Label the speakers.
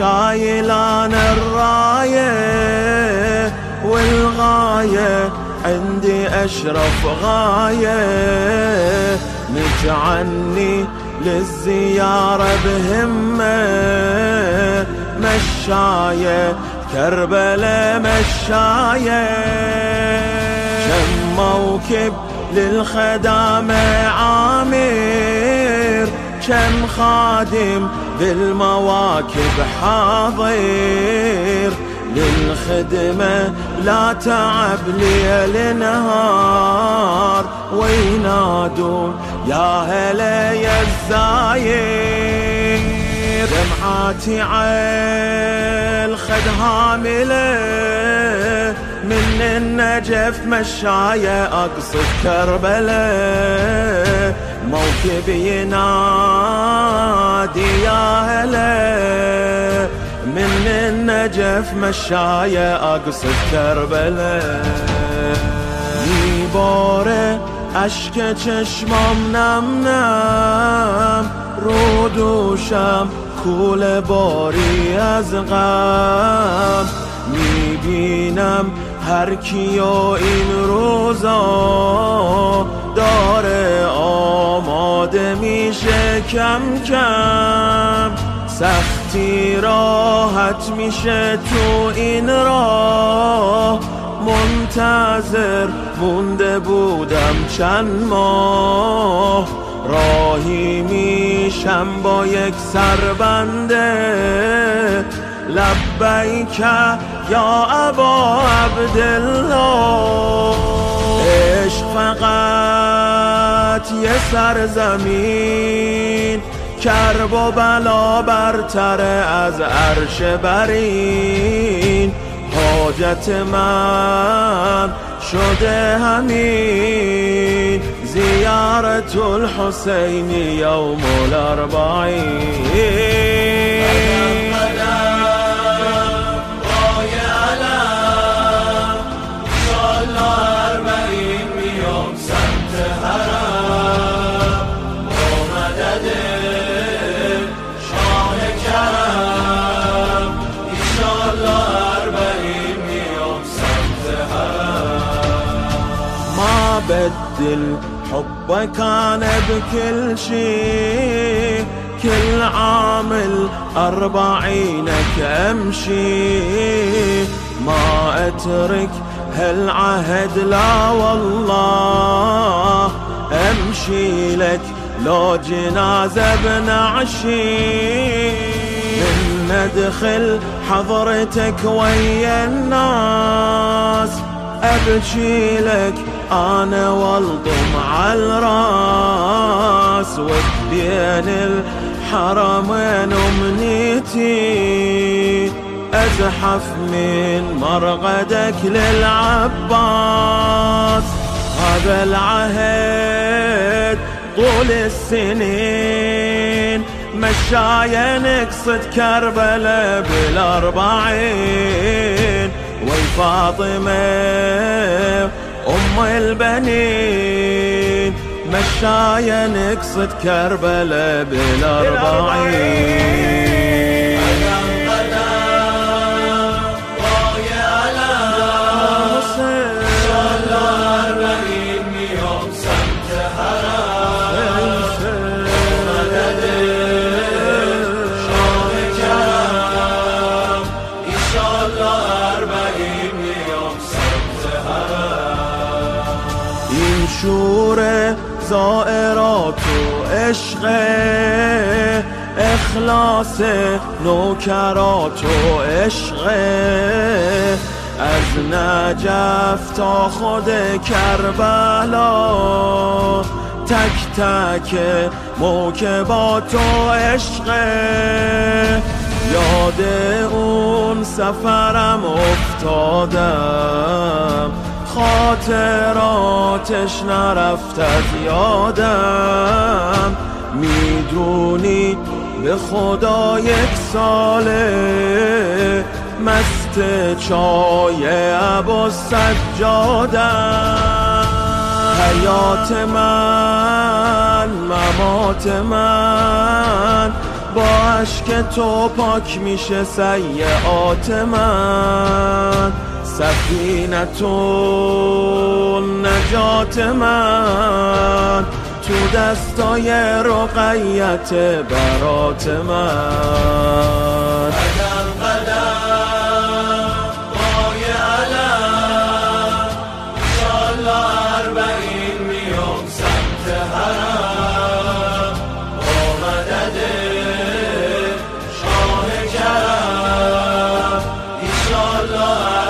Speaker 1: شايلان الراية والغاية عندي أشرف غاية، نجعني للزيارة بهمة، مشاية كربلاء مشاية، كم موكب للخدامة عامر، كم خادم بالمواكب حاضر، للخدمة لا تعب ليل نهار، وينادون يا هلا يا الزاير، دمعاتي عالخد هاملة، من النجف مشاية أقصد كربلاء، موكب ينادي يا هلا، من النجف مشاية أقصد كربلاء، يبورة أشكى چشمام نم نم، رود و شم کول باری از غم، میبینم هر کیو این روزا داره آماده میشه کم کم، سختی راحت میشه تو این راه، منتظر مونده بودم چند ماه، راهی میشم با یک سربنده، لبیک یا ابا عبدالله، عشق فقط یه سرزمین، کرب و بلا برتره از عرش برین، حاجت من شده همین، زیارت الحسین یوم الاربعین، بدل حبك أنا بكل شي، كل عامل 40 أمشي، ما أترك هالعهد لا والله، أمشي لك لو جنازة بنعشي، من ندخل حضرتك ويا الناس، أبكي لك أنا والضم على الراس، وبين الحرمين أمنيتي، أزحف من مرقدك للعباس، هذا العهد طول السنين، مشاية نقصد كربلاء بال40، والفاطمة أم البنين، مشاية نقصد كربلاء بال40. شور زائرات و عشق، اخلاص نوکرات و عشق، از نجف تا خود کربلا، تک تک موکبات و عشق، یاد اون سفرم افتادم، خاطراتش نرفت از یادم، میدونی به خدا 1 ساله مست چای ابو سجادم، حیات من ممات من با عشق اشک تو پاک میشه سیئات من، سفینتون نجات من تو دستای رقیت برات من. قدم قدم پای علم انشالله اربعین میام سمت حرم، با مدد شاه کرم انشالله